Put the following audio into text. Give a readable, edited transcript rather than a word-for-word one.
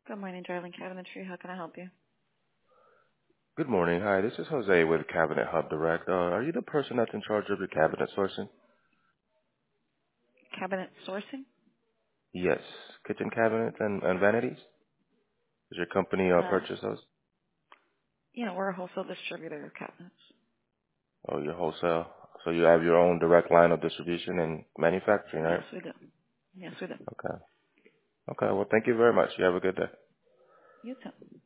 Good morning, Darling Cabinetry. How can I help you? Good morning. Hi, this is Jose with Cabinet Hub Direct. Are you the person that's in charge of your cabinet sourcing? Cabinet sourcing? Yes. Kitchen cabinets and vanities? Does your company Uh, purchase those? we're a wholesale distributor of cabinets. Oh, you wholesale. So you have your own direct line of distribution and manufacturing, Yes, right? we do. Yes, we do. Okay. Okay. Well, thank you very much. You have a good day. You too.